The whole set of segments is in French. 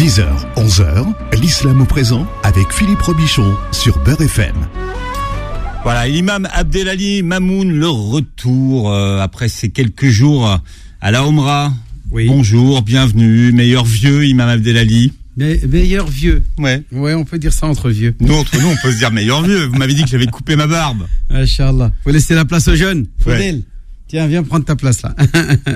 10h, 11h, l'islam au présent avec Philippe Robichon sur Beurre FM. Voilà, l'imam Abdelali Mamoun, le retour après ces quelques jours à la Omra. Oui. Bonjour, bienvenue, meilleur vieux, imam Abdelali. Meilleur vieux. Ouais, on peut dire ça entre vieux. Nous, entre nous, on peut se dire meilleur vieux. Vous m'avez dit que j'avais coupé ma barbe. Inch'Allah. Faut laisser la place aux jeunes. Faudel. Ouais. Tiens, viens prendre ta place là.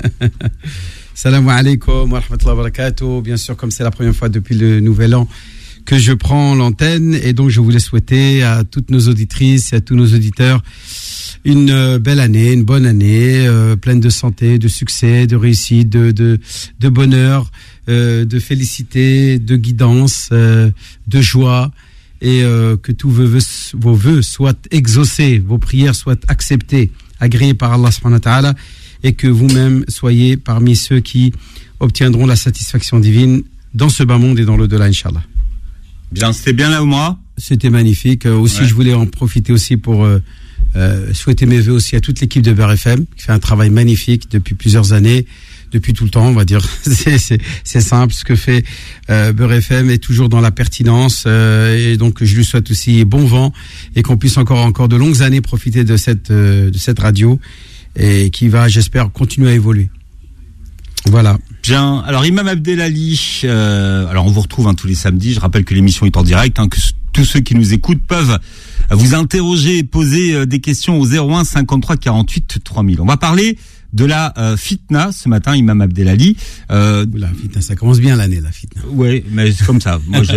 Salam alaikum wa rahmatullahi wa barakatuh. Bien sûr, comme c'est la première fois depuis le nouvel an que je prends l'antenne, et donc je voulais souhaiter à toutes nos auditrices et à tous nos auditeurs une belle année, une bonne année, pleine de santé, de succès, de réussite, de bonheur, de félicité, de guidance, de joie, et que tous vos vœux soient exaucés, vos prières soient acceptées, agréées par Allah subhanahu wa ta'ala, et que vous-même soyez parmi ceux qui obtiendront la satisfaction divine dans ce bas monde et dans l'au-delà, Inch'Allah. Bien, c'était bien là, moi. C'était magnifique. Aussi, je voulais en profiter aussi pour souhaiter mes vœux aussi à toute l'équipe de Beurre FM, qui fait un travail magnifique depuis plusieurs années, depuis tout le temps, on va dire. C'est simple, ce que fait Beurre FM est toujours dans la pertinence, et donc je lui souhaite aussi bon vent et qu'on puisse encore de longues années profiter de cette radio, et qui va, j'espère, continuer à évoluer. Voilà. Bien. Alors, imam Abdelali, alors on vous retrouve tous les samedis. Je rappelle que l'émission est en direct, que tous ceux qui nous écoutent peuvent vous interroger et poser des questions au 01 53 48 3000. On va parler de la fitna ce matin, imam Abdelali. La fitna, ça commence bien l'année, la fitna. Oui, mais c'est comme ça. Moi,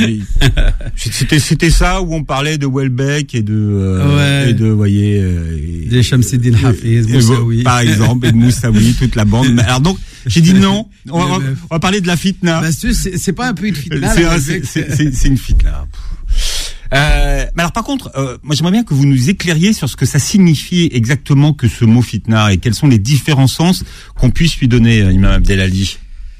c'était ça où on parlait de Welbeck et de, voyez, des Shamseddin Hafiz, Moussaoui, par exemple, et de Moussaoui, toute la bande. Alors donc, j'ai dit non. On va parler de la fitna. Bah, c'est pas un peu une fitna. C'est une fitna. Mais alors par contre, moi j'aimerais bien que vous nous éclairiez sur ce que ça signifie exactement que ce mot fitna, et quels sont les différents sens qu'on puisse lui donner, imam Abdelali.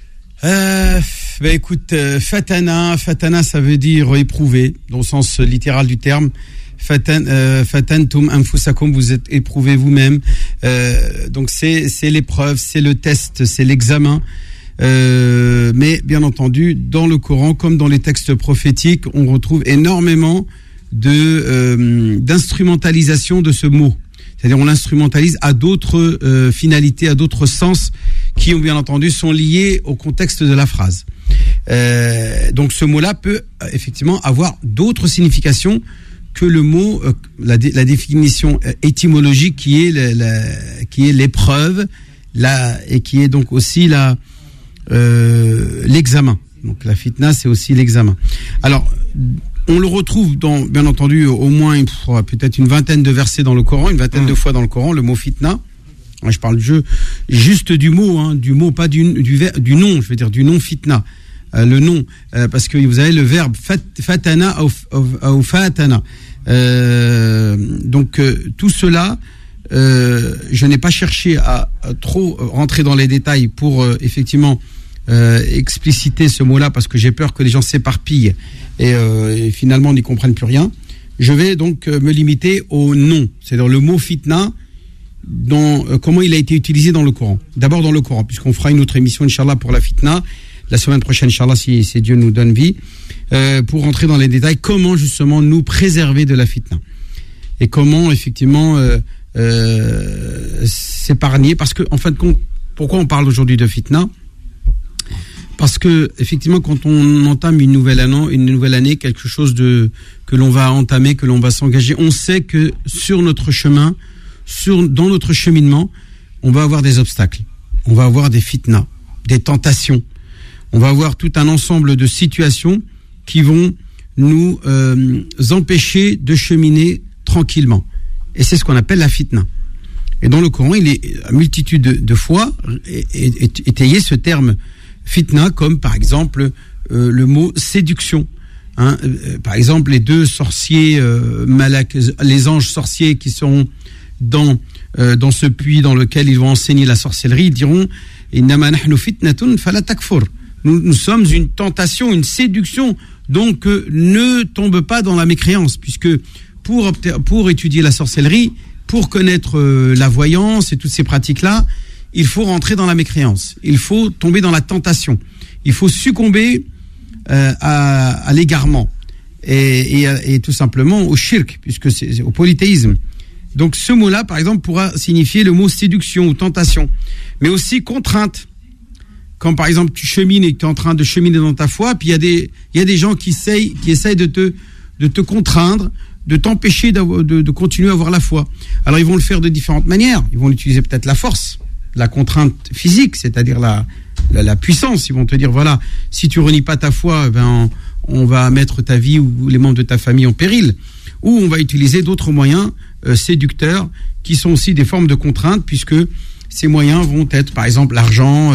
Écoute, fatana, ça veut dire éprouver, dans le sens littéral du terme. Fatantum anfusakum, vous êtes éprouvé vous-même. Donc c'est l'épreuve, c'est le test, c'est l'examen. Mais bien entendu, dans le Coran comme dans les textes prophétiques, on retrouve énormément d'instrumentalisation de ce mot. C'est-à-dire on l'instrumentalise à d'autres finalités, à d'autres sens qui, bien entendu, sont liés au contexte de la phrase. Donc ce mot-là peut effectivement avoir d'autres significations que le mot, la définition étymologique qui est l'épreuve, et qui est donc aussi l'examen. Donc la fitna, c'est aussi l'examen. Alors, on le retrouve dans, bien entendu, au moins peut-être une vingtaine de versets dans le Coran, une vingtaine de fois dans le Coran, le mot fitna. Je parle juste du mot, pas du nom, je veux dire du nom fitna. Le nom, parce que vous avez le verbe fatana ou fatana. Donc tout cela, je n'ai pas cherché à trop rentrer dans les détails pour effectivement expliciter ce mot-là, parce que j'ai peur que les gens s'éparpillent et finalement n'y comprennent plus rien. Je vais donc me limiter au nom, c'est-à-dire le mot fitna, comment il a été utilisé dans le Coran. D'abord dans le Coran, puisqu'on fera une autre émission, Inch'Allah, pour la fitna, la semaine prochaine, Inch'Allah, si Dieu nous donne vie, pour rentrer dans les détails, comment justement nous préserver de la fitna. Et comment effectivement s'épargner, parce que en fin de compte, pourquoi on parle aujourd'hui de fitna ? Parce que effectivement, quand on entame une nouvelle année, quelque chose que l'on va entamer, que l'on va s'engager, on sait que sur notre chemin, dans notre cheminement, on va avoir des obstacles, on va avoir des fitnas, des tentations, on va avoir tout un ensemble de situations qui vont nous empêcher de cheminer tranquillement. Et c'est ce qu'on appelle la fitna. Et dans le Coran, il est à multitude de fois étayé ce terme fitna, comme par exemple le mot séduction. Par exemple, les deux sorciers, les anges sorciers qui seront dans ce puits dans lequel ils vont enseigner la sorcellerie, ils diront Innama nahnu fitnatun fala takfur. Nous sommes une tentation, une séduction, donc ne tombe pas dans la mécréance, puisque pour étudier la sorcellerie, pour connaître la voyance et toutes ces pratiques-là, il faut rentrer dans la mécréance, il faut tomber dans la tentation, il faut succomber à l'égarement et tout simplement au shirk, puisque c'est au polythéisme. Donc ce mot-là, par exemple, pourra signifier le mot séduction ou tentation, mais aussi contrainte. Quand par exemple tu chemines et que tu es en train de cheminer dans ta foi, puis il y a des gens qui essayent de te contraindre, de t'empêcher de continuer à avoir la foi. Alors ils vont le faire de différentes manières. Ils vont utiliser peut-être la force, la contrainte physique, c'est-à-dire la puissance. Ils vont te dire voilà, si tu renies pas ta foi, on va mettre ta vie ou les membres de ta famille en péril. Ou on va utiliser d'autres moyens séducteurs qui sont aussi des formes de contrainte, puisque ces moyens vont être par exemple l'argent,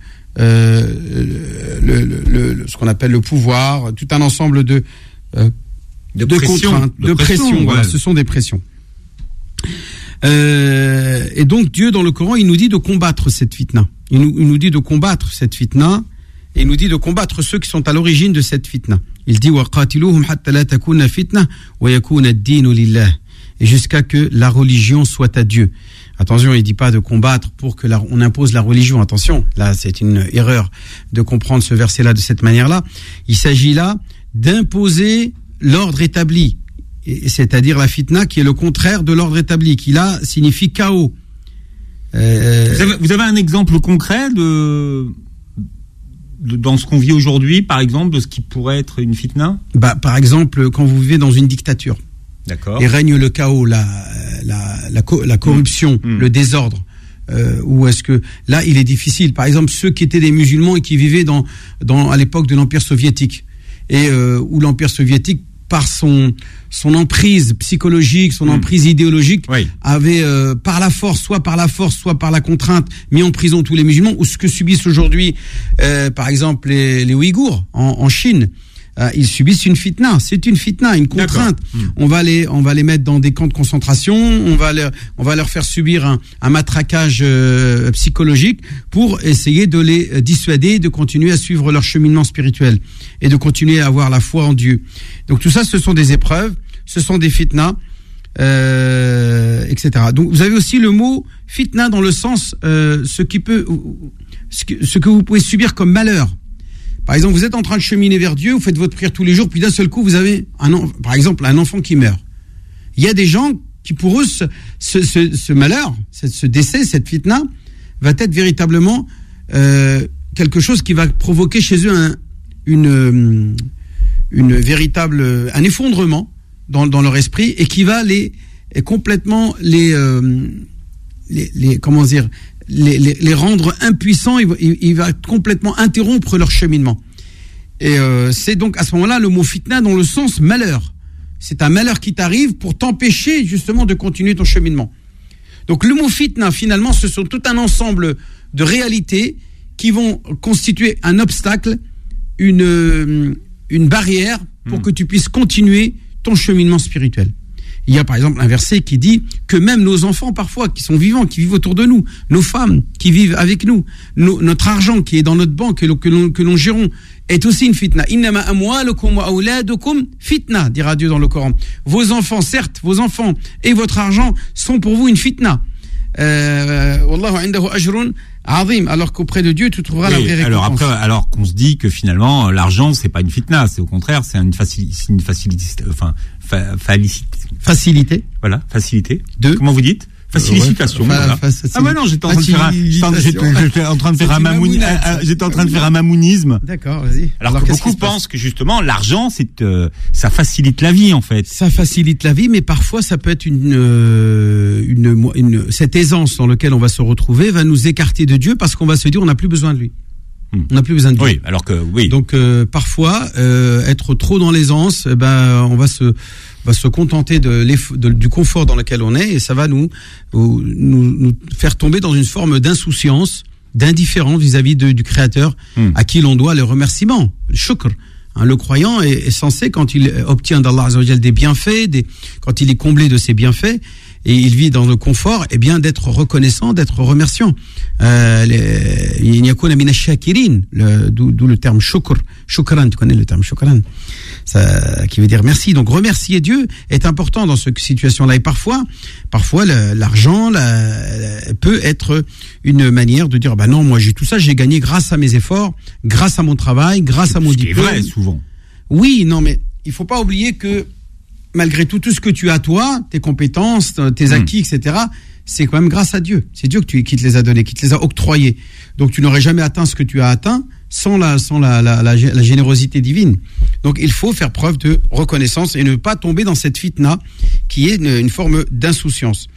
ce qu'on appelle le pouvoir, tout un ensemble de contraintes, de pression. Voilà, ce sont des pressions. Et donc Dieu dans le Coran, il nous dit de combattre cette fitna. Il nous dit de combattre cette fitna, et il nous dit de combattre ceux qui sont à l'origine de cette fitna. Il dit وَقَاتِلُوهُمْ حَتَّى لَا تَكُونَ فِتْنَةٌ وَيَكُونَ الدِّينُ لِلَّهِ, et jusqu'à que la religion soit à Dieu. Attention, il dit pas de combattre pour que on impose la religion. Attention, là c'est une erreur de comprendre ce verset-là de cette manière-là. Il s'agit là d'imposer l'ordre établi, c'est-à-dire la fitna qui est le contraire de l'ordre établi, qui là signifie chaos. Vous avez un exemple concret dans ce qu'on vit aujourd'hui, par exemple, de ce qui pourrait être une fitna ? Par exemple, quand vous vivez dans une dictature, d'accord, et règne le chaos, la corruption, le désordre, ou est-ce que là il est difficile. Par exemple, ceux qui étaient des musulmans et qui vivaient à l'époque de l'Empire soviétique, et où l'Empire soviétique, par son emprise psychologique, son emprise idéologique, oui, avait par la force, soit par la contrainte, mis en prison tous les musulmans, ou ce que subissent aujourd'hui, par exemple, les Ouïghours en Chine. Ils subissent une fitna. C'est une fitna, une contrainte. On va les mettre dans des camps de concentration. On va leur faire subir un matraquage psychologique pour essayer de les dissuader de continuer à suivre leur cheminement spirituel et de continuer à avoir la foi en Dieu. Donc tout ça, ce sont des épreuves, ce sont des fitnas, etc. Donc vous avez aussi le mot fitna dans le sens ce que vous pouvez subir comme malheur. Par exemple, vous êtes en train de cheminer vers Dieu, vous faites votre prière tous les jours, puis d'un seul coup, vous avez, par exemple, un enfant qui meurt. Il y a des gens qui, pour eux, ce malheur, ce décès, cette fitna, va être véritablement quelque chose qui va provoquer chez eux un effondrement dans leur esprit, et qui va complètement les rendre impuissants. Il va complètement interrompre leur cheminement. Et c'est donc à ce moment-là le mot fitna dans le sens malheur. C'est un malheur qui t'arrive pour t'empêcher justement de continuer ton cheminement. Donc le mot fitna, finalement, ce sont tout un ensemble de réalités qui vont constituer un obstacle, une barrière pour que tu puisses continuer ton cheminement spirituel. Il y a par exemple un verset qui dit que même nos enfants parfois qui sont vivants, qui vivent autour de nous, nos femmes qui vivent avec nous, notre argent qui est dans notre banque que l'on gérons est aussi une fitna. Innama amwalukum wa auladukum fitna, dira Dieu dans le Coran. Vos enfants, certes, vos enfants et votre argent sont pour vous une fitna. Wallahu indahu ajrun azim, alors qu'auprès de Dieu tu trouveras la vraie récompense. Alors qu'on se dit que finalement l'argent c'est pas une fitna, c'est au contraire c'est une facilité, facilité. Voilà, facilité. Comment vous dites? Facilitation. Voilà. Non, j'étais en train de faire un mamounisme. D'accord, vas-y. Alors que beaucoup pensent que justement l'argent ça facilite la vie en fait. Ça facilite la vie, mais parfois ça peut être cette aisance dans laquelle on va se retrouver va nous écarter de Dieu parce qu'on va se dire on n'a plus besoin de lui. On n'a plus besoin de Dieu. Oui, alors que oui. Donc parfois être trop dans l'aisance, on va se contenter du confort dans lequel on est, et ça va nous faire tomber dans une forme d'insouciance, d'indifférence vis-à-vis du Créateur, à qui l'on doit le remerciement, le shukr. Le croyant est censé, quand il obtient d'Allah Azza wa Jal des bienfaits, quand il est comblé de ses bienfaits, et il vit dans le confort, eh bien d'être reconnaissant, d'être remerciant. D'où le terme shukran, tu connais le terme shukran, ça, qui veut dire merci. Donc remercier Dieu est important dans cette situation-là. Et parfois l'argent peut être une manière de dire, bah non, moi j'ai tout ça, j'ai gagné grâce à mes efforts, grâce à mon travail, grâce à mon diplôme. C'est vrai, souvent. Oui, non, mais il faut pas oublier que malgré tout ce que tu as toi, tes compétences, tes acquis, etc., c'est quand même grâce à Dieu. C'est Dieu qui te les a donnés, qui te les a octroyés. Donc tu n'aurais jamais atteint ce que tu as atteint sans la générosité divine. Donc il faut faire preuve de reconnaissance et ne pas tomber dans cette fitna qui est une forme d'insouciance.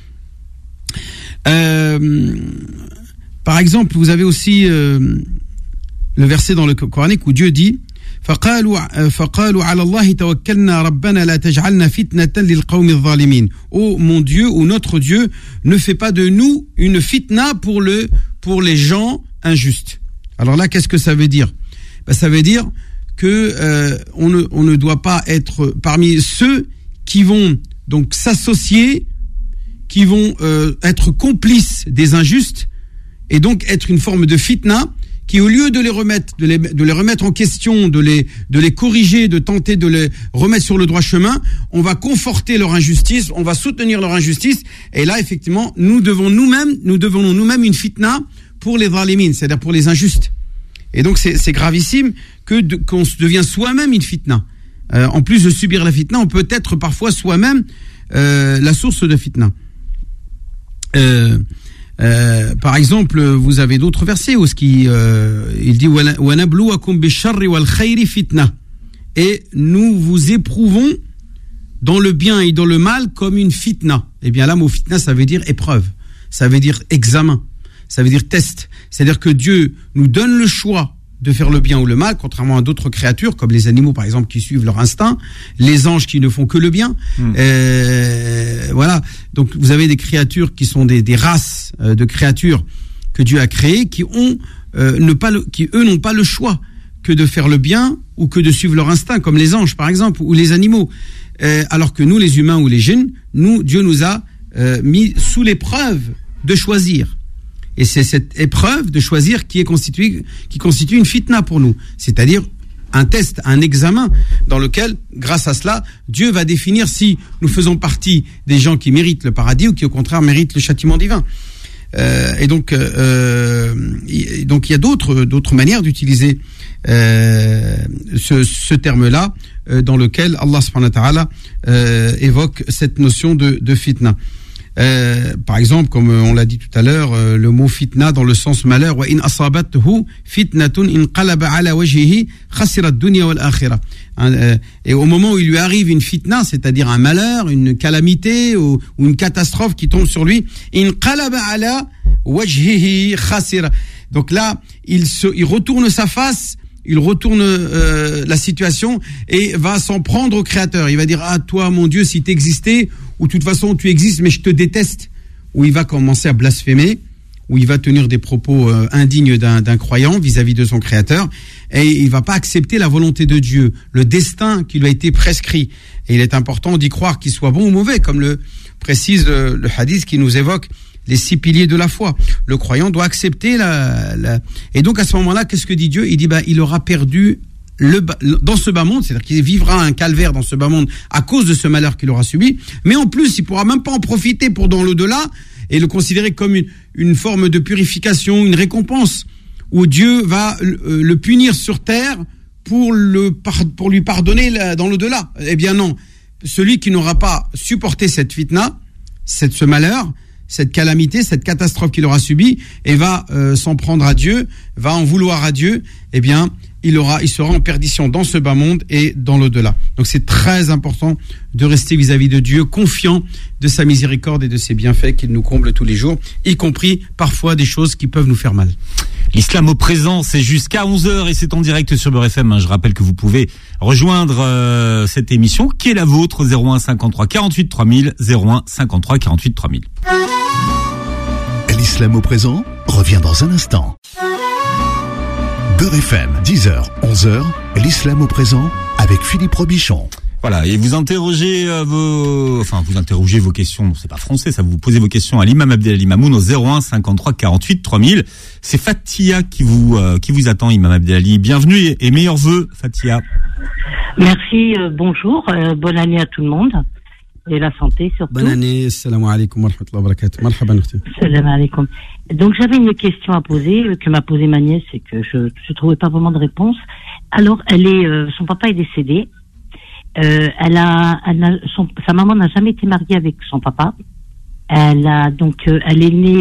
Par exemple, vous avez aussi le verset dans le Coranique où Dieu dit فقالوا على الله توكلنا ربنا لا تجعلنا فتنة للقوم الظالمين. Oh mon Dieu ou notre Dieu, ne fais pas de nous une fitna pour les gens injustes. Alors là, qu'est-ce que ça veut dire? Ça veut dire que on ne doit pas être parmi ceux qui vont donc s'associer, qui vont être complices des injustes et donc être une forme de fitna, qui au lieu de les remettre en question, de les corriger, de tenter de les remettre sur le droit chemin, on va conforter leur injustice, on va soutenir leur injustice, et là effectivement nous devons nous-mêmes une fitna pour les zalimin, c'est-à-dire pour les injustes. Et donc c'est gravissime qu'on se devient soi-même une fitna. En plus de subir la fitna, on peut être parfois soi-même la source de fitna. Par exemple, vous avez d'autres versets où il dit وَنَبْلُوَكُمْ بِالشَّرِّ وَالْخَيْرِ فِتْنَةً, et nous vous éprouvons dans le bien et dans le mal comme une fitna. Eh bien là, mot fitna, ça veut dire épreuve, ça veut dire examen, ça veut dire test. C'est-à-dire que Dieu nous donne le choix de faire le bien ou le mal, contrairement à d'autres créatures, comme les animaux par exemple qui suivent leur instinct, les anges qui ne font que le bien. Voilà. Donc vous avez des créatures qui sont des races de créatures que Dieu a créées, qui n'ont pas le choix que de faire le bien ou que de suivre leur instinct, comme les anges par exemple, ou les animaux. Alors que nous, les humains ou les djinns, Dieu nous a mis sous l'épreuve de choisir. Et c'est cette épreuve de choisir qui constitue une fitna pour nous. C'est-à-dire un test, un examen dans lequel, grâce à cela, Dieu va définir si nous faisons partie des gens qui méritent le paradis ou qui, au contraire, méritent le châtiment divin. Donc il y a d'autres manières d'utiliser ce terme-là, dans lequel Allah subhanahu wa ta'ala évoque cette notion de fitna. Par exemple, comme on l'a dit tout à l'heure, le mot fitna dans le sens malheur, wa in asabathu fitnatun inqalaba ala wajhihi khasira ad-dunya wal akhirah. Et au moment où il lui arrive une fitna, c'est-à-dire un malheur, une calamité ou une catastrophe qui tombe sur lui, inqalaba ala wajhihi khasira. Donc là, il retourne sa face, il retourne la situation et va s'en prendre au Créateur. Il va dire: ah, toi mon Dieu, si t'existais, ou de toute façon tu existes mais je te déteste. Ou il va commencer à blasphémer, où il va tenir des propos indignes d'un croyant vis-à-vis de son Créateur, et il va pas accepter la volonté de Dieu, le destin qui lui a été prescrit. Et il est important d'y croire, qu'il soit bon ou mauvais, comme le précise le hadith qui nous évoque les 6 piliers de la foi. Le croyant doit accepter Et donc à ce moment-là, qu'est-ce que dit Dieu? Il dit il aura perdu dans ce bas monde, c'est-à-dire qu'il vivra un calvaire dans ce bas monde à cause de ce malheur qu'il aura subi, mais en plus il pourra même pas en profiter pour dans l'au-delà et le considérer comme une forme de purification, une récompense, où Dieu va le punir sur terre pour lui pardonner dans l'au-delà. Eh bien non, celui qui n'aura pas supporté cette fitna, ce malheur, cette calamité, cette catastrophe qu'il aura subie, et va s'en prendre à Dieu, va en vouloir à Dieu, eh bien il sera en perdition dans ce bas monde et dans l'au-delà. Donc c'est très important de rester vis-à-vis de Dieu, confiant de sa miséricorde et de ses bienfaits qu'il nous comble tous les jours, y compris parfois des choses qui peuvent nous faire mal. L'islam au présent, c'est jusqu'à 11h et c'est en direct sur Beurre FM. Je rappelle que vous pouvez rejoindre cette émission qui est la vôtre, 01 53 48 3000, 01 53 48 3000. L'islam au présent revient dans un instant. Beurre FM, 10h, 11h, l'islam au présent avec Philippe Robichon. Voilà, et vous interrogez vous interrogez vos questions, c'est pas français, ça, vous posez vos questions à l'imam Abdelali Mamoun au 01 53 48 3000. C'est Fatia qui vous attend, imam Abdelali. Bienvenue et meilleurs vœux, Fatia. Merci, bonjour, bonne année à tout le monde. Et la santé surtout. Bonne année, salam alaikum wa rahmatullahi wa barakatuh. Marhaban. Salam alaikum. Donc j'avais une question à poser, que m'a posée ma nièce et que je trouvais pas vraiment de réponse. Alors son papa est décédé. Sa maman n'a jamais été mariée avec son papa. Elle est née,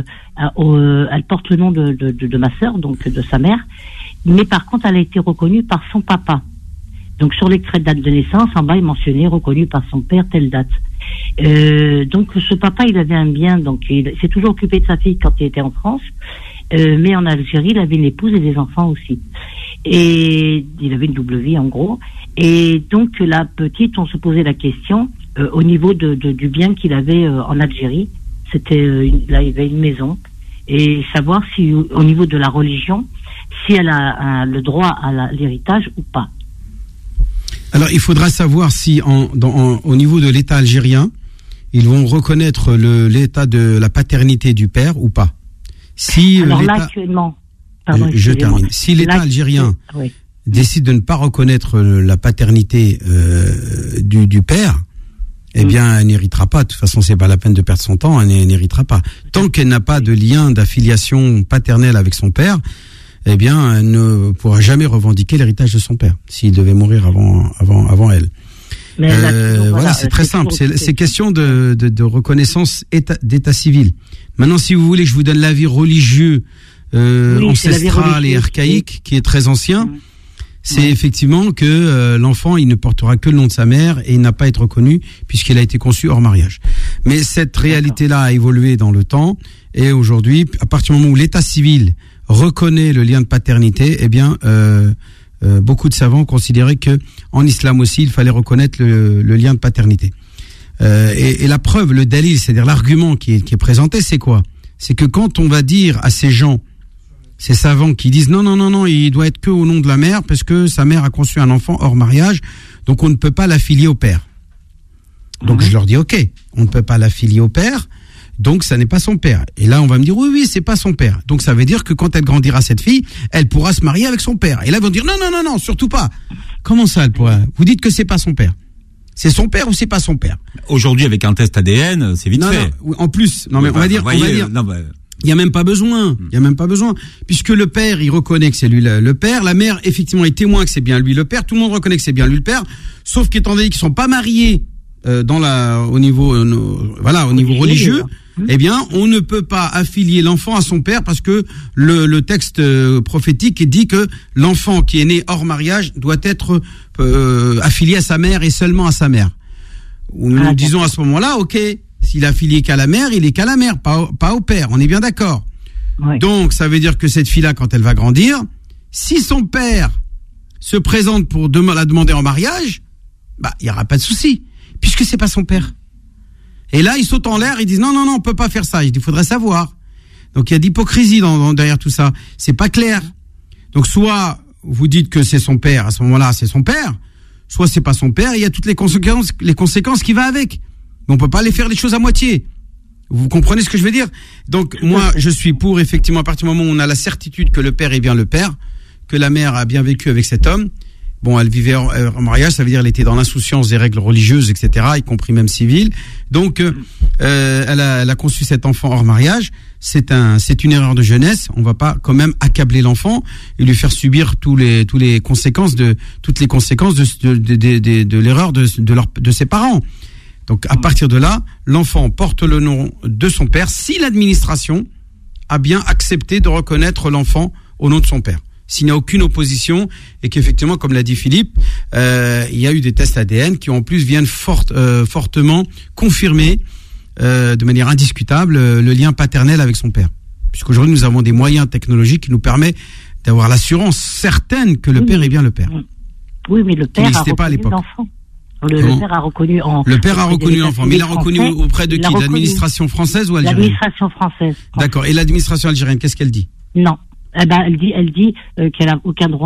elle porte le nom de ma sœur, donc de sa mère. Mais par contre, elle a été reconnue par son papa. Donc sur l'extrait de date de naissance, en bas, il mentionnait reconnu par son père telle date. Donc ce papa, il avait un bien, donc il s'est toujours occupé de sa fille quand il était en France, mais en Algérie, il avait une épouse et des enfants aussi. Et il avait une double vie en gros. Et donc la petite, on se posait la question au niveau du bien qu'il avait en Algérie. Là, il avait une maison, et savoir si au niveau de la religion, si elle a le droit à l'héritage ou pas. Alors, il faudra savoir si, au niveau de l'État algérien, ils vont reconnaître l'état de la paternité du père ou pas. Si alors là, actuellement, je termine. Si l'État algérien décide de ne pas reconnaître la paternité du père, eh bien, elle n'héritera pas. De toute façon, c'est pas la peine de perdre son temps. Elle n'héritera pas. Tant qu'elle n'a pas de lien d'affiliation paternelle avec son père, eh bien, elle ne pourra jamais revendiquer l'héritage de son père, s'il devait mourir avant elle. Voilà, c'est très simple. C'est question de reconnaissance d'état civil. Maintenant, si vous voulez que je vous donne l'avis religieux, ancestral et archaïque, qui est très ancien, c'est effectivement que l'enfant, il ne portera que le nom de sa mère et il n'a pas à être reconnu puisqu'il a été conçu hors mariage. Mais cette réalité-là a évolué dans le temps, et aujourd'hui, à partir du moment où l'état civil reconnaît le lien de paternité, eh bien, beaucoup de savants considéraient que en islam aussi, il fallait reconnaître le lien de paternité. Et la preuve, le dalil, c'est-à-dire l'argument qui est présenté, c'est quoi? C'est que quand on va dire à ces gens, ces savants qui disent non, il doit être que au nom de la mère parce que sa mère a conçu un enfant hors mariage, donc on ne peut pas l'affilier au père. Donc je leur dis ok, on ne peut pas l'affilier au père. Donc ça n'est pas son père. Et là on va me dire oui, c'est pas son père. Donc ça veut dire que quand elle grandira, cette fille, elle pourra se marier avec son père. Et là ils vont dire non, surtout pas. Comment ça elle pourra? Vous dites que c'est pas son père. C'est son père ou c'est pas son père? Aujourd'hui avec un test ADN, c'est vite fait. Non, en plus, on va dire. Il y a même pas besoin. Puisque le père, il reconnaît que c'est lui le père. La mère, effectivement, est témoin que c'est bien lui le père. Tout le monde reconnaît que c'est bien lui le père. Sauf qu'étant donné qu'ils sont pas mariés au niveau religieux, eh bien, on ne peut pas affilier l'enfant à son père parce que le texte prophétique dit que l'enfant qui est né hors mariage doit être affilié à sa mère et seulement à sa mère. Nous disons à ce moment-là, ok, s'il est affilié qu'à la mère, il est qu'à la mère, pas au père. On est bien d'accord. Ouais. Donc, ça veut dire que cette fille-là, quand elle va grandir, si son père se présente pour la demander en mariage, il y aura pas de souci, puisque c'est pas son père. Et là, ils sautent en l'air, ils disent non, on peut pas faire ça. Il faudrait savoir. Donc, il y a d'hypocrisie derrière tout ça. C'est pas clair. Donc, soit vous dites que c'est son père, à ce moment-là, c'est son père, soit c'est pas son père, et il y a toutes les conséquences qui va avec. Mais on peut pas les faire les choses à moitié. Vous comprenez ce que je veux dire? Donc, moi, je suis pour, effectivement, à partir du moment où on a la certitude que le père est bien le père, que la mère a bien vécu avec cet homme. Bon, elle vivait en mariage, ça veut dire elle était dans l'insouciance des règles religieuses, etc., y compris même civiles. Donc, elle a conçu cet enfant hors mariage. C'est une erreur de jeunesse. On va pas quand même accabler l'enfant et lui faire subir toutes les conséquences de l'erreur de ses parents. Donc, à partir de là, l'enfant porte le nom de son père si l'administration a bien accepté de reconnaître l'enfant au nom de son père. S'il n'y a aucune opposition et qu'effectivement, comme l'a dit Philippe, il y a eu des tests ADN qui en plus viennent fortement confirmer de manière indiscutable le lien paternel avec son père. Puisqu'aujourd'hui, nous avons des moyens technologiques qui nous permettent d'avoir l'assurance certaine que le père est bien le père. Oui, mais le père a reconnu l'enfant. Le père a reconnu l'enfant, mais il l'a reconnu auprès de qui? L'administration française ou algérienne? L'administration française. D'accord. Et l'administration algérienne, qu'est-ce qu'elle dit? Non. Elle dit qu'elle a aucun droit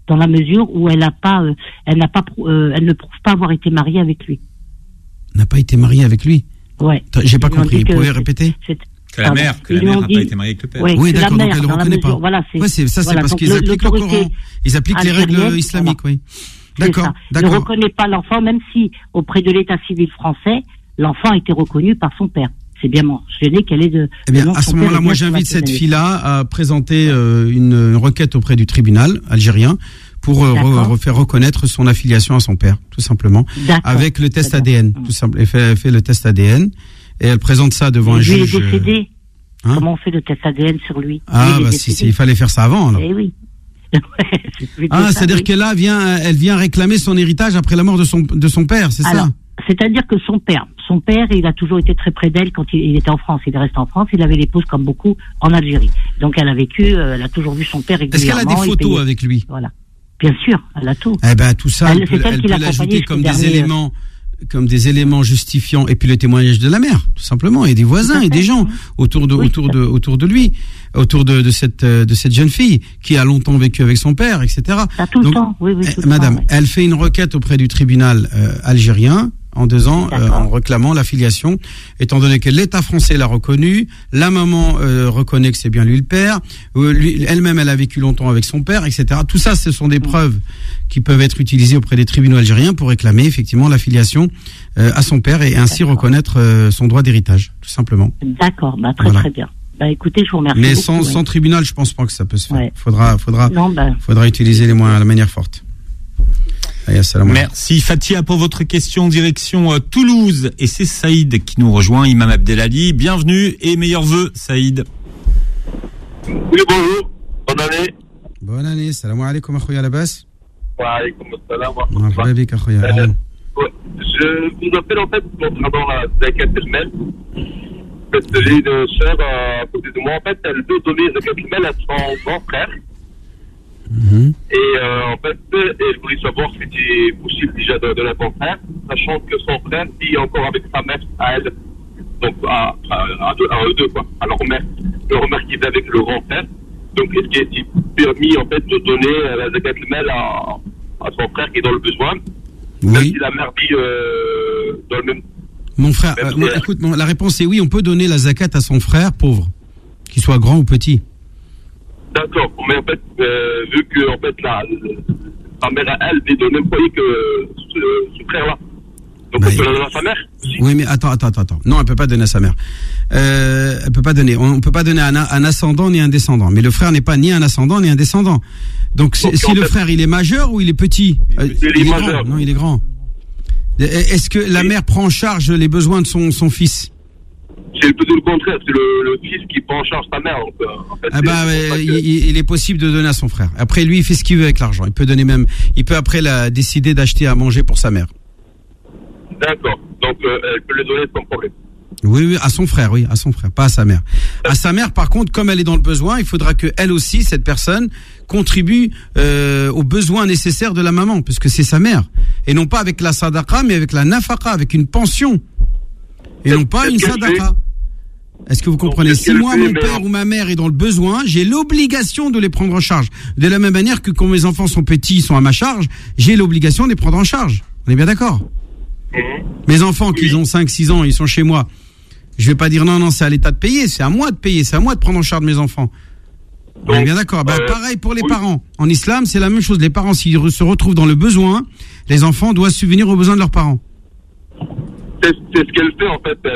dans la mesure où elle ne prouve pas avoir été mariée avec lui. N'a pas été mariée avec lui. Ouais. J'ai pas compris. Vous pouvez répéter? Que la mère n'a pas été mariée avec le père. Oui, d'accord, donc elle ne reconnaît pas. Voilà, c'est parce qu'ils appliquent le Coran. Ils appliquent les règles islamiques, oui. D'accord. Il ne reconnaît pas l'enfant, même si, auprès de l'état civil français, l'enfant a été reconnu par son père. C'est bien mentionné qu'elle est de... Eh bien, à ce moment-là, moi, j'invite cette fille-là à présenter une requête auprès du tribunal algérien pour faire reconnaître son affiliation à son père, tout simplement, avec le test ADN. Tout simple. Elle fait le test ADN et elle présente ça devant un juge. Lui est décédé. Comment on fait le test ADN sur lui? Ah, bah il fallait faire ça avant, alors. Eh oui. C'est-à-dire qu'elle vient réclamer son héritage après la mort de son père, c'est ça? C'est-à-dire que son père, il a toujours été très près d'elle quand il était en France. Il est resté en France, il avait l'épouse comme beaucoup en Algérie. Donc elle a toujours vu son père régulièrement. Est-ce qu'elle a des photos avec lui? Voilà. Bien sûr, elle a tout. Eh ben, tout ça, elle peut l'ajouter comme des éléments justifiants, et puis le témoignage de la mère, tout simplement, et des voisins et des gens autour de lui, autour de cette jeune fille qui a longtemps vécu avec son père, etc. Tout le temps, oui, madame, elle fait une requête auprès du tribunal algérien en en réclamant l'affiliation, étant donné que l'État français l'a reconnu, la maman reconnaît que c'est bien lui le père, elle-même elle a vécu longtemps avec son père, etc. Tout ça, ce sont des preuves qui peuvent être utilisées auprès des tribunaux algériens pour réclamer effectivement l'affiliation à son père et ainsi reconnaître son droit d'héritage, tout simplement. D'accord, très bien. Écoutez, je vous remercie. Mais sans tribunal, je pense pas que ça peut se faire. Ouais. Faudra utiliser les moyens, la manière forte. Merci Fatia pour votre question. Direction Toulouse, et c'est Saïd qui nous rejoint. Imam Abdelali, bienvenue et meilleurs vœux, Saïd. Oui, bonjour, bonne année. Bonne année, salam alaikum akhoya Labas. Wa alaikum assalam wa rahmatullah. Je vous appelle en fait concernant la zakat al-mal. J'ai une sœur à côté de moi, en fait, elle veut donner la zakat al-mal à son grand frère. Et en fait, elle voulait savoir si c'était possible déjà de la son frère, sachant que son frère vit encore avec sa mère à elle, donc à eux deux, quoi, à leur mère qui vit avec le grand frère. Donc est-ce qu'il est permis en fait de donner la zakat al-mal à son frère qui est dans le besoin, même si la mère vit dans le même... Mon frère, écoute, la réponse est oui, on peut donner la zakat à son frère pauvre, qu'il soit grand ou petit. D'accord, mais en fait, vu que en fait sa mère elle vit dans le même foyer que ce frère-là, donc on peut la donner à sa mère. Oui, mais attends. Non, elle peut pas donner à sa mère. Elle peut pas donner. On peut pas donner à un ascendant ni un descendant. Mais le frère n'est pas ni un ascendant ni un descendant. Donc si le frère il est majeur ou il est petit? Il est majeur. Grand. Non, il est grand. Est-ce que la mère prend en charge les besoins de son fils? C'est plutôt le contraire, c'est le fils qui prend en charge sa mère. Donc, en fait, il est possible de donner à son frère. Après, lui, il fait ce qu'il veut avec l'argent. Il peut après décider d'acheter à manger pour sa mère. D'accord. Donc, elle peut le donner sans problème. Oui, à son frère, pas à sa mère. À sa mère, par contre, comme elle est dans le besoin, il faudra que elle aussi, cette personne, contribue aux besoins nécessaires de la maman, puisque c'est sa mère. Et non pas avec la sadaqa, mais avec la nafaqa, avec une pension. Et non pas une sadaqa. Est-ce que vous comprenez? Donc, si moi, mon père ou ma mère est dans le besoin, j'ai l'obligation de les prendre en charge. De la même manière que quand mes enfants sont petits, ils sont à ma charge, j'ai l'obligation de les prendre en charge. On est bien d'accord? Mes enfants qui ont 5-6 ans, ils sont chez moi. Je vais pas dire non, c'est à l'État de payer, c'est à moi de payer, c'est à moi de prendre en charge mes enfants. On est bien d'accord? Pareil pour les parents. En islam, c'est la même chose. Les parents, s'ils se retrouvent dans le besoin, les enfants doivent subvenir aux besoins de leurs parents. C'est ce qu'elle fait en fait.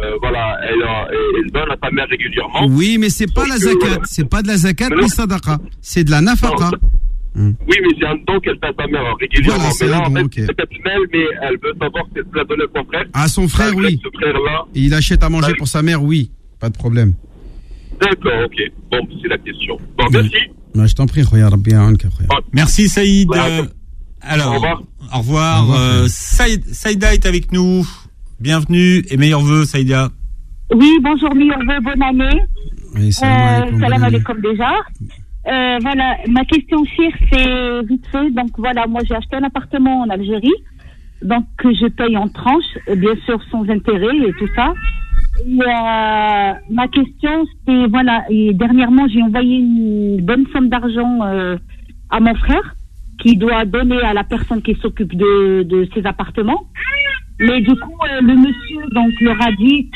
Elle donne à sa mère régulièrement. Oui, mais c'est pas la zakat. C'est pas de la zakat ni sadaqa. C'est de la nafaqa. Oui, mais c'est un don qu'elle fait à sa mère régulièrement. Voilà, mais là, en fait, c'est personnel, mais elle veut savoir si elle peut la donner à son frère. À son frère, oui. Ce frère-là. Il achète à manger pour sa mère, oui. Pas de problème. D'accord, ok. Bon, c'est la question. Bon, merci. Je t'en prie, regarde bien. Merci Saïd. Alors, au revoir. Saïda est avec nous. Bienvenue et meilleurs vœux, Saïda. Oui, bonjour, meilleurs vœux, bonne année. Oui, salam alaikum déjà. Voilà, ma question chère, c'est vite fait. Donc voilà, moi j'ai acheté un appartement en Algérie, donc que je paye en tranches, bien sûr sans intérêt et tout ça. Et, ma question, c'est voilà, et dernièrement j'ai envoyé une bonne somme d'argent à mon frère qui doit donner à la personne qui s'occupe de ces appartements. Mais du coup, le monsieur donc leur a dit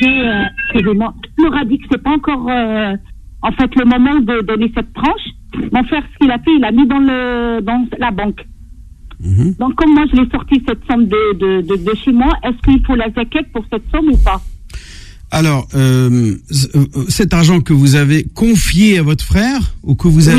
que c'est pas encore en fait le moment de donner cette tranche. Mon frère, ce qu'il a fait, il a mis dans la banque. Donc comme moi je l'ai sorti cette somme de chez moi, est-ce qu'il faut la zakat pour cette somme ou pas? Alors, cet argent que vous avez confié à votre frère ou que vous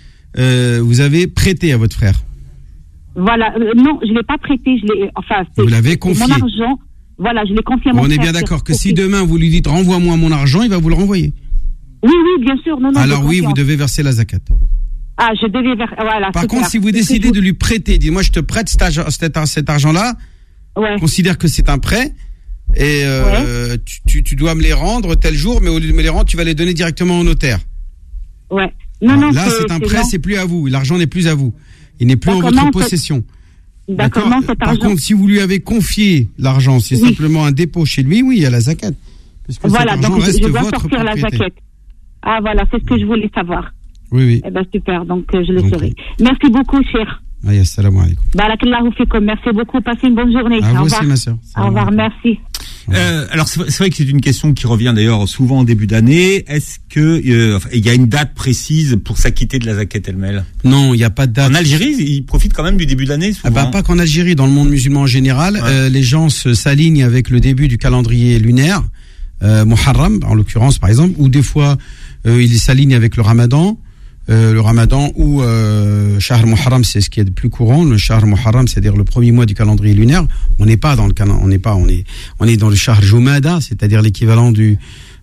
avez prêté à votre frère? Voilà, non, je l'ai pas prêté, vous l'avez confié. Mon argent, voilà, je l'ai confié à mon frère. On est bien d'accord que si demain vous lui dites renvoie-moi mon argent, il va vous le renvoyer. Oui, bien sûr. Non, alors oui, vous devez verser la zakat. Ah, je devais verser, voilà. Par contre, si vous décidez de lui prêter, dites-moi je te prête cet argent-là, considère que c'est un prêt, et tu dois me les rendre tel jour, mais au lieu de me les rendre, tu vas les donner directement au notaire. Ouais. Non, là, c'est un prêt, c'est plus à vous. L'argent n'est plus à vous. Il n'est plus en votre possession. D'accord. Par contre, si vous lui avez confié l'argent, c'est simplement un dépôt chez lui, oui, il y a la zakat. Voilà, donc je dois sortir la zakat. Ah, voilà, c'est ce que je voulais savoir. Oui. Eh ben, super, donc je le saurai. Merci beaucoup, cher. Assalamu alaikum. Barakallahu fikum. Merci beaucoup. Passez une bonne journée. Au revoir. Aussi, ma soeur. Au revoir, merci. Alors c'est vrai que c'est une question qui revient d'ailleurs souvent en début d'année. Est-ce que il y a une date précise pour s'acquitter de la zakat el-mel? Non, il n'y a pas de date. En Algérie, ils profitent quand même du début de l'année souvent. Pas qu'en Algérie, dans le monde musulman en général, les gens s'alignent avec le début du calendrier lunaire, Muharram en l'occurrence par exemple, ou des fois ils s'alignent avec le Ramadan. Le Ramadan ou Shahr Muharram, c'est ce qui est le plus courant. Le Shahr Muharram, c'est-à-dire le premier mois du calendrier lunaire. On n'est pas dans le on est dans le Shahr Jumada, c'est-à-dire l'équivalent du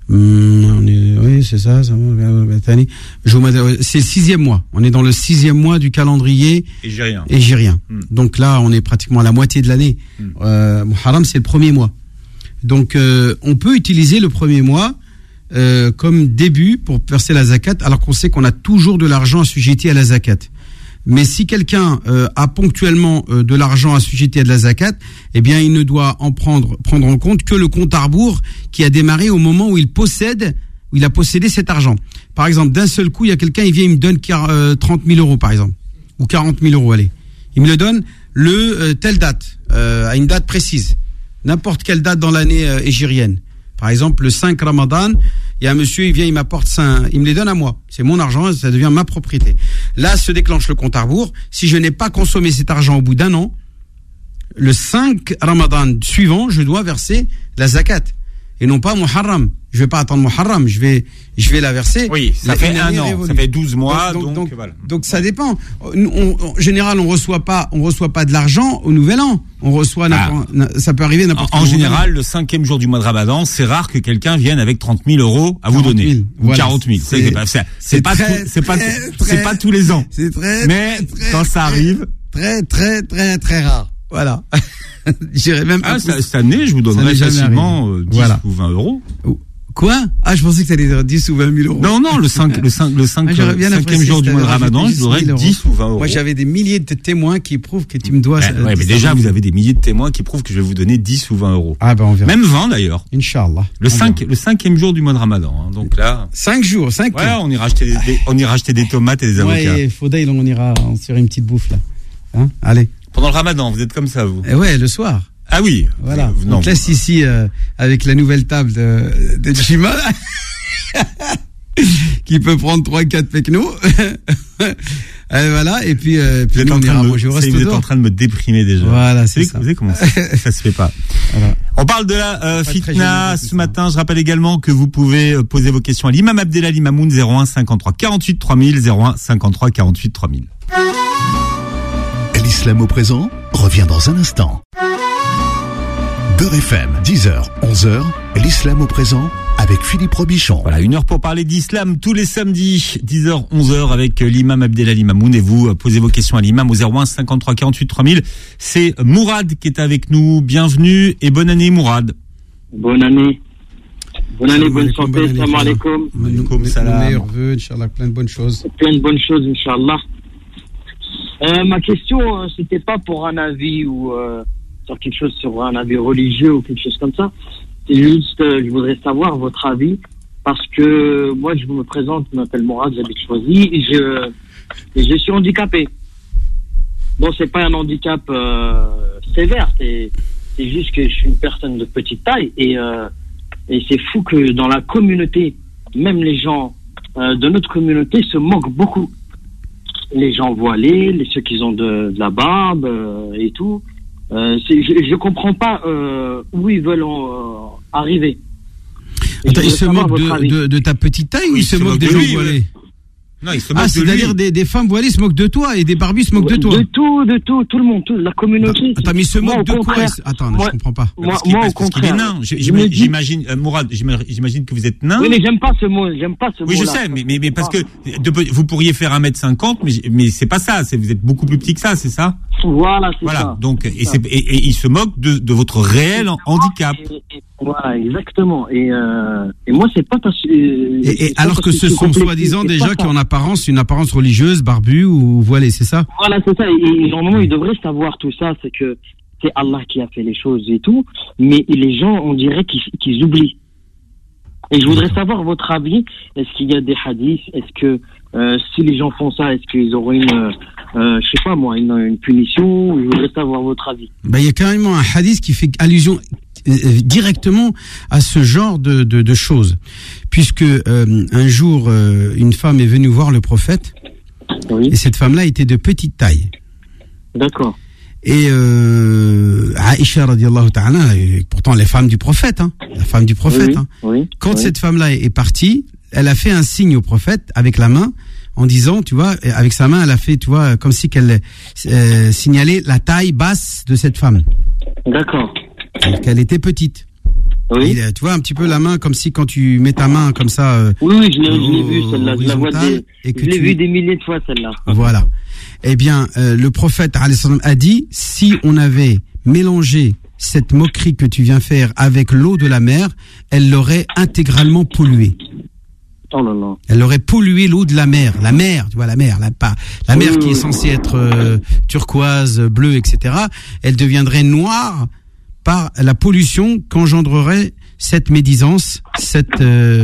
oui, c'est ça Jumada, c'est le 6e mois. On est dans le 6e mois du calendrier égérien. Donc là, on est pratiquement à la moitié de l'année. Muharram, c'est le premier mois. Donc on peut utiliser le premier mois comme début pour verser la zakat, alors qu'on sait qu'on a toujours de l'argent assujetti à la zakat. Mais si quelqu'un a ponctuellement de l'argent assujetti à de la zakat, eh bien il ne doit en prendre en compte que le compte à rebours qui a démarré au moment où il a possédé cet argent. Par exemple, d'un seul coup, il y a quelqu'un, il vient, il me donne 30 000 euros par exemple, ou 40 000 euros, allez. Il me le donne telle date, à une date précise, n'importe quelle date dans l'année égérienne. Par exemple, le 5 Ramadan, il y a un monsieur, il vient, il m'apporte il me les donne à moi. C'est mon argent, ça devient ma propriété. Là, se déclenche le compte à rebours. Si je n'ai pas consommé cet argent au bout d'un an, le 5 Ramadan suivant, je dois verser la zakat. Et non pas Muharram. Je vais pas attendre Muharram, je vais la verser. Oui, ça fait un an, ça fait 12 mois, donc voilà. Donc ça dépend. En général, on reçoit pas de l'argent au Nouvel An. On reçoit ça peut arriver n'importe En général, le 5e jour du mois de Ramadan, c'est rare que quelqu'un vienne avec 30 000 euros à vous donner. Ou 40 000. C'est pas tous les ans. Mais quand ça arrive. Très, très, très, très rare. Voilà. J'irais même cette année, je vous donnerais facilement 10 ou 20 euros. Quoi? Ah, je pensais que ça allait dire 10 ou 20 000 euros. Non, le 5e jour du mois de Ramadan, je donnerais 10 ou 20 euros. Moi, j'avais des milliers de témoins qui prouvent que tu me dois. Mais déjà, vous avez des milliers de témoins qui prouvent que je vais vous donner 10 ou 20 euros. Ah, on verra. Même 20 d'ailleurs. Inch'Allah. Le 5e jour du mois de Ramadan, donc là. 5 jours. Ouais, on ira acheter des tomates et des avocats. Ouais, Faudail, on ira sur une petite bouffe, là. Allez. Pendant le Ramadan, vous êtes comme ça, vous? Ouais, le soir. Ah oui. Voilà. On te laisse ici avec la nouvelle table de Jima qui peut prendre 3-4 pecnos. Voilà. Et puis on ira manger au resto. Vous êtes en train de me déprimer déjà. Voilà, c'est ça. Vous savez comment ça se fait pas. Voilà. On parle de la fitna ce matin. Je rappelle également que vous pouvez poser vos questions à l'imam Abdelali Mamoun 01 53 48 3000 01 53 48 3000. L'islam au présent revient dans un instant. Beurre FM, 10h, 11h, l'islam au présent avec Philippe Robichon. Voilà, 1 heure pour parler d'islam tous les samedis, 10h, 11h avec l'imam Abdelali Mamoun, et vous posez vos questions à l'imam au 01 53 48 3000. C'est Mourad qui est avec nous. Bienvenue et bonne année, Mourad. Bonne année. Bonne santé. Salam alaikum. Alaikum salam. Meilleurs vœux, Inch'Allah, plein de bonnes choses. Plein de bonnes choses, Inch'Allah. Ma question, c'était pas pour un avis ou sur quelque chose, sur un avis religieux ou quelque chose comme ça. C'est juste, je voudrais savoir votre avis, parce que moi, je me présente, je m'appelle Mourad, j'habite Choisy, et je suis handicapé. bon, c'est pas un handicap sévère, c'est juste que je suis une personne de petite taille et c'est fou que dans la communauté, même les gens de notre communauté se moquent beaucoup. Les gens voilés, ceux qui ont de la barbe et tout. Je comprends pas où ils veulent arriver. Attends, ils se moquent de ta petite taille ou ils se moquent des gens voilés? Non, ils se moquent de c'est-à-dire des femmes voilées se moquent de toi et des barbus se moquent de toi. De tout le monde, la communauté. Attends, mais ils se moquent de quoi? Attends, je comprends pas. Moi, au contraire. Qu'il est nain. J'imagine, Mourad, j'imagine que vous êtes nain. Oui, mais j'aime pas ce mot. Oui, je sais, mais parce que vous pourriez faire 1m50, mais c'est pas ça. Vous êtes beaucoup plus petit que ça, c'est ça? Voilà, c'est ça. Voilà. Donc, et ils se moquent de votre réel handicap. Voilà, exactement. Et moi, c'est pas parce et alors que ce sont soi-disant des gens qui ont une apparence religieuse, barbus ou voilés, c'est ça? Voilà, c'est ça. Et normalement, ils devraient savoir tout ça. C'est que c'est Allah qui a fait les choses et tout. Mais les gens, on dirait qu'ils oublient. Et je voudrais savoir votre avis. Est-ce qu'il y a des hadiths? Est-ce que si les gens font ça, est-ce qu'ils auront je sais pas moi, une punition? Je voudrais savoir votre avis. Il y a carrément un hadith qui fait allusion directement à ce genre de choses, puisque un jour une femme est venue voir le prophète. Oui. Et cette femme-là était de petite taille. D'accord. Et Aïcha radiallahu ta'ala, pourtant les femmes du prophète, la femme du prophète, oui, quand cette femme-là est partie, elle a fait un signe au prophète avec la main, en disant, tu vois, avec sa main, elle a fait, tu vois, comme si qu'elle signalait la taille basse de cette femme. D'accord. Qu'elle était petite. Oui. Et, tu vois un petit peu la main, comme si quand tu mets ta main comme ça. Oui, je l'ai vue celle-là. Je la vois vue des milliers de fois celle-là. Voilà. Eh bien, le prophète a dit, si on avait mélangé cette moquerie que tu viens faire avec l'eau de la mer, elle l'aurait intégralement polluée. Oh là là. Elle aurait pollué l'eau de la mer, tu vois, la mer qui est censée être turquoise, bleue, etc. Elle deviendrait noire par la pollution qu'engendrerait cette médisance, cette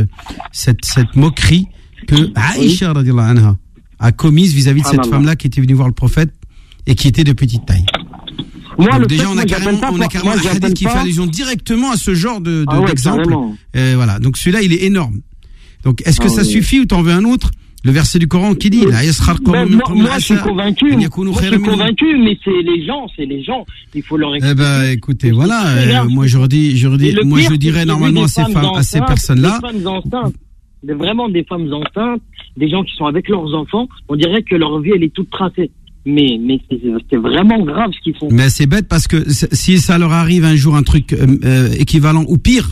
moquerie que Aïcha radiallahu anha a commise vis-à-vis de cette femme-là qui était venue voir le prophète et qui était de petite taille. Donc déjà, on a carrément un hadith qui fait allusion directement à ce genre d'exemple. Voilà. Donc celui-là, il est énorme. Donc, est-ce que ça suffit ou t'en veux un autre? Le verset du Coran qui dit, moi, je suis convaincu, mais c'est les gens, il faut leur expliquer. Eh ben, écoutez, voilà, moi, je dirais normalement à ces personnes-là. Vraiment des femmes enceintes, des gens qui sont avec leurs enfants, on dirait que leur vie, elle est toute tracée. Mais c'est vraiment grave ce qu'ils font. Mais c'est bête parce que si ça leur arrive un jour un truc équivalent ou pire,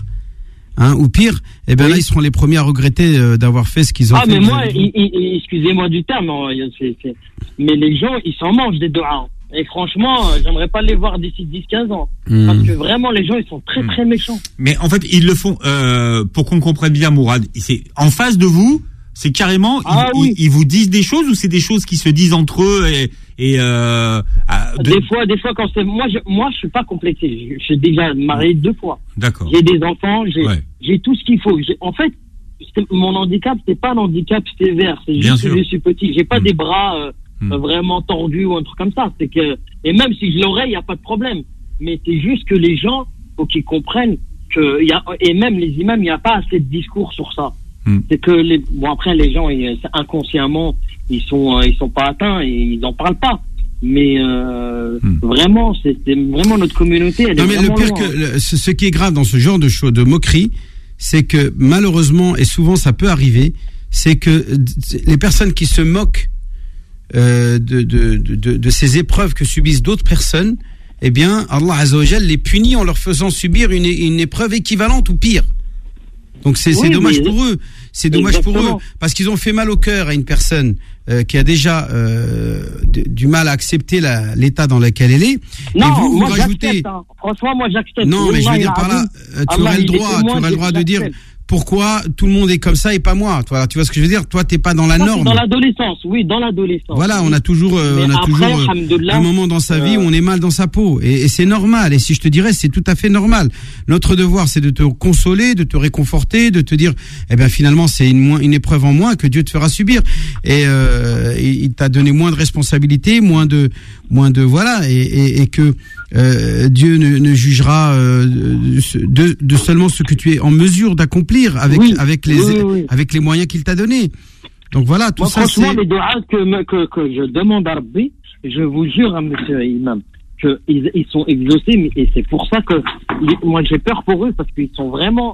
eh ben là ils seront les premiers à regretter d'avoir fait ce qu'ils ont fait. Mais moi, excusez-moi du terme, mais les gens ils s'en mangent des doigts. Et franchement, j'aimerais pas les voir d'ici 10-15 ans. Parce que vraiment les gens ils sont très très méchants. Mais en fait ils le font pour qu'on comprenne bien, Mourad. C'est en face de vous. C'est carrément, ils vous disent des choses ou c'est des choses qui se disent entre eux Des fois quand c'est moi je suis pas complexé. Je suis déjà marié 2 fois. D'accord. J'ai des enfants, j'ai tout ce qu'il faut. En fait, mon handicap c'est pas un handicap sévère, c'est juste que je suis petit. J'ai pas des bras vraiment tordus ou un truc comme ça. C'est que et même si je l'aurais, il y a pas de problème. Mais c'est juste que les gens faut qu'ils comprennent que et même les imams, il y a pas assez de discours sur ça. C'est que après les gens inconsciemment ils sont pas atteints et ils en parlent pas. Mais vraiment c'est vraiment notre communauté. Non mais le pire que ce qui est grave dans ce genre de choses de moquerie, c'est que malheureusement et souvent ça peut arriver, c'est que les personnes qui se moquent de ces épreuves que subissent d'autres personnes, eh bien Allah Azza wa Jal les punit en leur faisant subir une épreuve équivalente ou pire. Donc c'est dommage pour eux. C'est dommage pour eux parce qu'ils ont fait mal au cœur à une personne qui a déjà du mal à accepter l'état dans lequel elle est. Non, et vous moi rajoutez. Franchement, moi j'accepte. Non, mais je veux dire par là, tu aurais le droit de dire pourquoi tout le monde est comme ça et pas moi. Toi, tu vois ce que je veux dire? Toi, t'es pas dans la norme. Dans l'adolescence, oui, dans l'adolescence. Voilà, on a toujours, un moment dans sa vie où on est mal dans sa peau, et c'est normal. Et si je te dirais, c'est tout à fait normal. Notre devoir, c'est de te consoler, de te réconforter, de te dire, eh ben finalement, c'est une épreuve en moins que Dieu te fera subir. Et il t'a donné moins de responsabilités, moins de voilà, et que Dieu ne jugera de seulement ce que tu es en mesure d'accomplir avec les moyens qu'il t'a donnés. Donc voilà, tout ça. Franchement, les doigts que je demande à Rabbi, je vous jure, monsieur Imam, qu'ils sont exaucés, et c'est pour ça que moi j'ai peur pour eux, parce qu'ils sont vraiment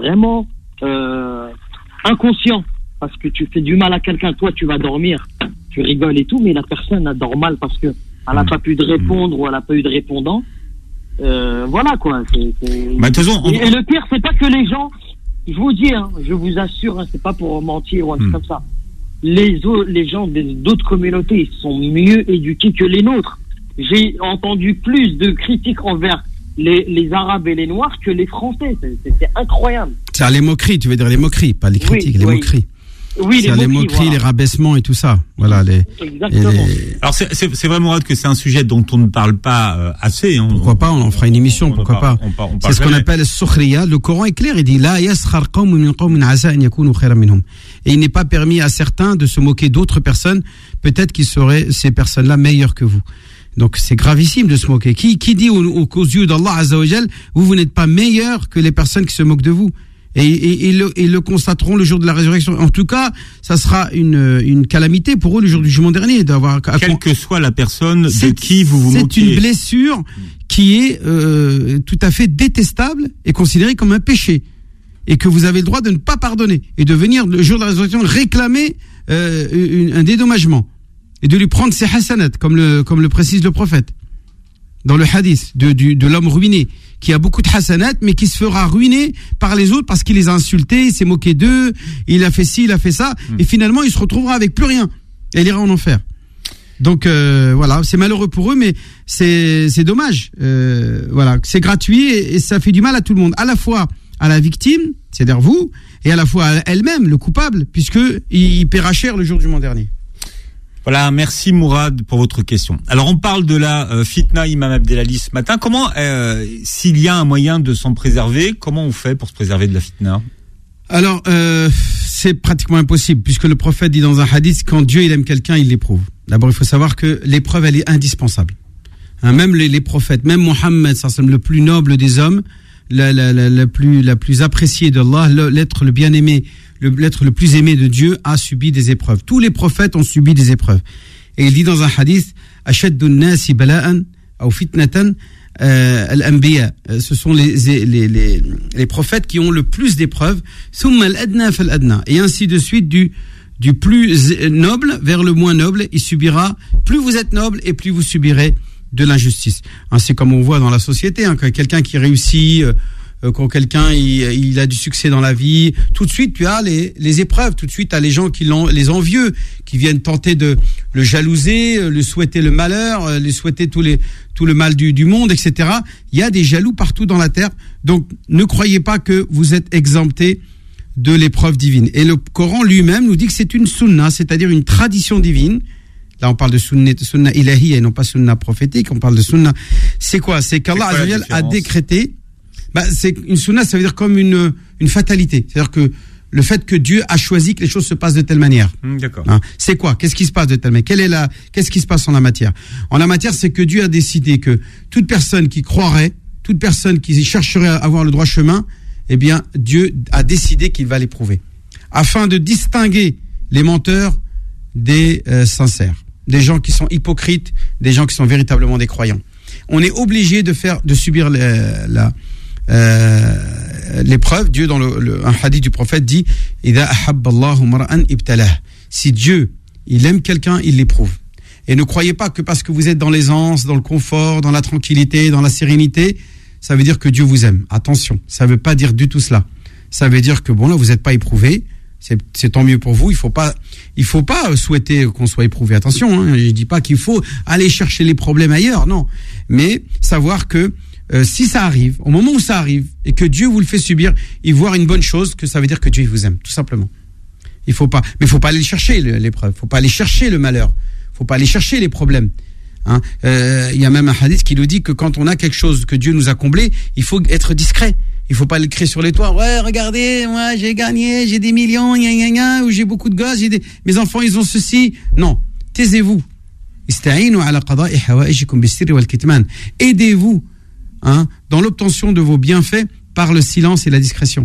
inconscients. Parce que tu fais du mal à quelqu'un, toi tu vas dormir, tu rigoles et tout, mais la personne elle dort mal parce que elle n'a pas pu de répondre ou elle n'a pas eu de répondant. Voilà quoi. Et le pire, c'est pas que les gens, je vous dis, je vous assure, c'est pas pour mentir ou un truc comme ça. Les gens d'autres communautés sont mieux éduqués que les nôtres. J'ai entendu plus de critiques envers les Arabes et les Noirs que les Français. C'est incroyable. C'est les moqueries, tu veux dire les moqueries, pas les critiques, les moqueries. Oui, les moqueries, voilà. Les rabaissements et tout ça. Voilà, Exactement. Alors c'est vrai, Mourad, que c'est un sujet dont on ne parle pas assez. Pourquoi pas, on en fera une émission, pourquoi pas. C'est ce qu'on appelle sukhriya. Le Coran est clair, il dit la yaskhar qawmun min qawmin asa an yakunu khayran minhum. Et il n'est pas permis à certains de se moquer d'autres personnes, peut-être qu'ils seraient ces personnes-là meilleures que vous. Donc c'est gravissime de se moquer. Qui dit aux yeux d'Allah Azza wa Jal, vous n'êtes pas meilleurs que les personnes qui se moquent de vous. Et ils le constateront le jour de la résurrection. En tout cas, ça sera une calamité pour eux le jour du jugement dernier d'avoir. Quelle que soit la personne de qui vous moquez. C'est une blessure qui est tout à fait détestable et considérée comme un péché, et que vous avez le droit de ne pas pardonner et de venir le jour de la résurrection réclamer un dédommagement et de lui prendre ses hasanat, comme le précise le prophète dans le hadith de l'homme ruiné, qui a beaucoup de hasanat, mais qui se fera ruiner par les autres parce qu'il les a insultés, il s'est moqué d'eux, il a fait ci, il a fait ça, et finalement il se retrouvera avec plus rien, et il ira en enfer. Donc voilà, c'est malheureux pour eux, mais c'est dommage. Voilà, c'est gratuit et ça fait du mal à tout le monde, à la fois à la victime, c'est-à-dire vous, et à la fois à elle-même, le coupable, puisque il paiera cher le jour du jugement dernier. Voilà, merci Mourad pour votre question. Alors on parle de la fitna Imam Abdelali ce matin. Comment, s'il y a un moyen de s'en préserver, comment on fait pour se préserver de la fitna? Alors, c'est pratiquement impossible, puisque le prophète dit dans un hadith, quand Dieu il aime quelqu'un, il l'éprouve. D'abord, il faut savoir que l'épreuve, elle est indispensable. Même les prophètes, même Mohammed, le plus noble des hommes, la plus appréciée d'Allah, l'être le bien-aimé, l'être le plus aimé de Dieu, a subi des épreuves. Tous les prophètes ont subi des épreuves. Et il dit dans un hadith, Ashaddu nasi bala'an ou fitnatan al-anbiya. Ce sont les prophètes qui ont le plus d'épreuves. Thumma al-adna fal-adna. Et ainsi de suite, du plus noble vers le moins noble, il subira. Plus vous êtes noble et plus vous subirez de l'injustice. C'est comme on voit dans la société, quand quelqu'un qui réussit, quand quelqu'un il a du succès dans la vie, tout de suite tu as les épreuves, tout de suite tu as les gens les envieux qui viennent tenter de le jalouser, le souhaiter le malheur, lui souhaiter tout le mal du monde, etc. Il y a des jaloux partout dans la terre, donc ne croyez pas que vous êtes exemptés de l'épreuve divine. Et le Coran lui-même nous dit que c'est une sunna, c'est-à-dire une tradition divine. Là, on parle de sunna ilahi et non pas sunna prophétique. On parle de sunna. C'est quoi? C'est qu'Allah Azza wa Jal a décrété. C'est une sunna, ça veut dire comme une fatalité. C'est-à-dire que le fait que Dieu a choisi que les choses se passent de telle manière. D'accord. C'est quoi? Qu'est-ce qui se passe de telle manière? Qu'est-ce qui se passe en la matière? En la matière, c'est que Dieu a décidé que toute personne qui croirait, toute personne qui chercherait à avoir le droit chemin, eh bien, Dieu a décidé qu'il va l'éprouver. Afin de distinguer les menteurs des sincères. Des gens qui sont hypocrites, des gens qui sont véritablement des croyants. On est obligé de subir l'épreuve. Dieu, dans un hadith du prophète, dit Idha ahabba Allahu mar'an ibtalah. Si Dieu, il aime quelqu'un, il l'éprouve. Et ne croyez pas que parce que vous êtes dans l'aisance, dans le confort, dans la tranquillité, dans la sérénité, ça veut dire que Dieu vous aime. Attention, ça ne veut pas dire du tout cela. Ça veut dire que là, vous n'êtes pas éprouvé. C'est tant mieux pour vous. Il faut pas souhaiter qu'on soit éprouvé. Attention, je dis pas qu'il faut aller chercher les problèmes ailleurs, non. Mais savoir que si ça arrive, au moment où ça arrive, et que Dieu vous le fait subir, y voir une bonne chose, que ça veut dire que Dieu vous aime, tout simplement. Il faut pas aller chercher l'épreuve, faut pas aller chercher le malheur, faut pas aller chercher les problèmes. Hein, y a même un hadith qui nous dit que quand on a quelque chose que Dieu nous a comblé, il faut être discret. Il faut pas le crier sur les toits. Ouais, regardez, moi j'ai gagné, j'ai des millions, ou j'ai beaucoup de gosses, mes enfants ils ont ceci. Non, taisez-vous. Aidez-vous, hein, dans l'obtention de vos bienfaits par le silence et la discrétion.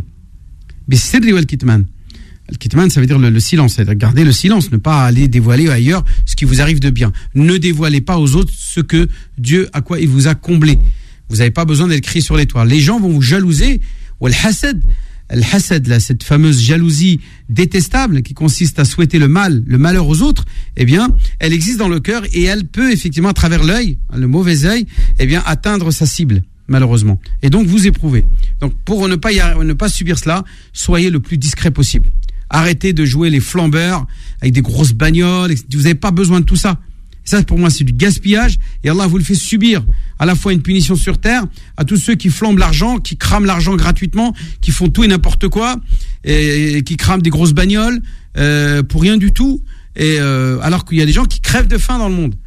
Le kitman, ça veut dire le silence, c'est-à-dire garder le silence, ne pas aller dévoiler ailleurs ce qui vous arrive de bien. Ne dévoilez pas aux autres ce que Dieu, à quoi il vous a comblé. Vous n'avez pas besoin d'être crié sur les toits. Les gens vont vous jalouser. Ou al-hasad, là, cette fameuse jalousie détestable qui consiste à souhaiter le malheur aux autres, eh bien, elle existe dans le cœur et elle peut effectivement, à travers l'œil, le mauvais œil, eh bien, atteindre sa cible, malheureusement. Et donc, vous éprouvez. Donc, pour ne pas subir cela, soyez le plus discret possible. Arrêtez de jouer les flambeurs avec des grosses bagnoles. Vous n'avez pas besoin de tout ça. Ça, pour moi, c'est du gaspillage. Et Allah vous le fait subir. À la fois une punition sur terre, à tous ceux qui flambent l'argent, qui crament l'argent gratuitement, qui font tout et n'importe quoi, et qui crament des grosses bagnoles pour rien du tout. Et alors qu'il y a des gens qui crèvent de faim dans le monde.